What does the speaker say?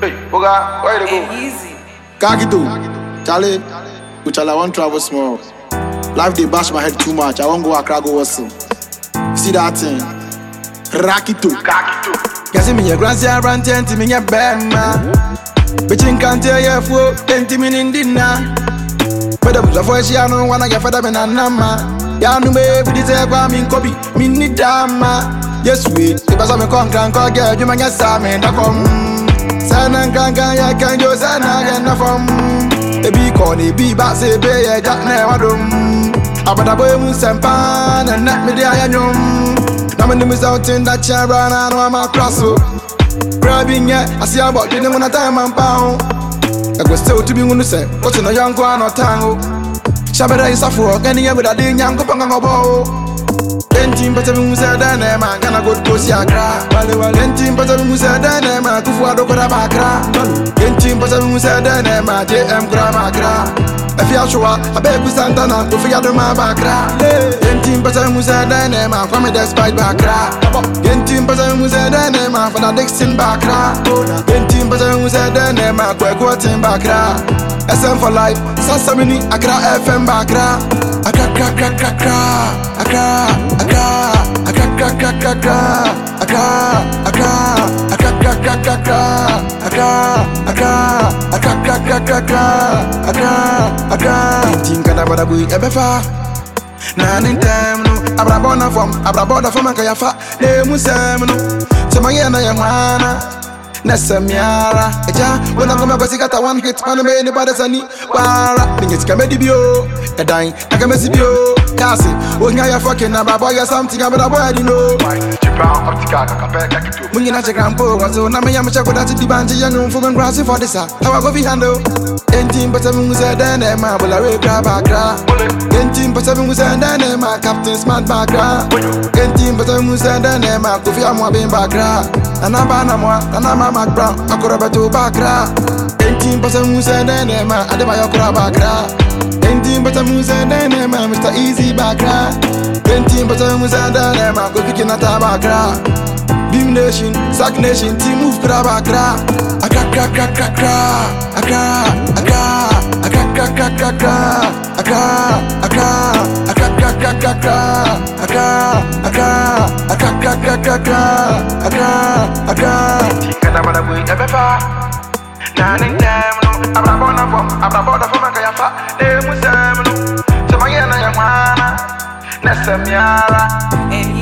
Hey, Oga, where you go? Easy. Kakito, Charlie, I want travel small. Life they bash my head too much. I won't go Accra go hustle. See that thing? Rakito. Kakito. Kasi me your grandson run tenti me your bema. Bitchin can't tell you for 20 minutes dinner. But the voice ya no wanna get fed up in a nama. Ya no me with this ever mean copy. Me need dama. Yes sweet. If I saw me come can call girl, you man get some in the come. Sana can ya can go sana get na from. Ebi corny be back say be ya jack na wadum. Abada boy mun sempan and net me dia nyum. Na me miss out in that chair and I know I'm a cross. Grabbing ya, I see about the name on a time and pound. I go still to be on the set, what's in a young one or tango. Shabada is a fork, any other day, young Pangabo. 10 but we said, then I'm gonna go to Siagra. 10 but we said, then I'm to Fuado Grabacra. 10 but we said, then I'm at JM Gramagra. If you are sure, I beg with Santana to figure out my background. 10 but we said, then I'm from a despite background. 10 but we said, then I'm from a Dixon background. 10 but we said, then I'm a quack background. SM for life, Sassamini, Accra FM background. Think about we ever far. Nine time no, Abrabona from a Kayafa, de Musamno. So my yana. Nesamiara, eja, when I'm gonna go see got one hit on me, anybody's any wara. Think it's comedy bio, a dying, I can miss you. Cassie, when you're fucking about boy or something about a boy, you know. When you're not a grandpa, so now I'm a check with that the banji young from grassy for this. How I go be handle 10 but 7 was a then my will grab a cra. 10 but 7 was a then my captain smart background. 10 but 7 was a then my coffee I'm being background. And I'm Mac Brown, I could have to Bakra. 18 but I'm Musa Denema, I never Yakura Bakra. 18 but I'm Musa Denema, Mr. Easy Bakra. 18 but I'm Musa Denema, go picking at Bakra. Beam Nation, Sack Nation, team move Krabakra. Nesamiara.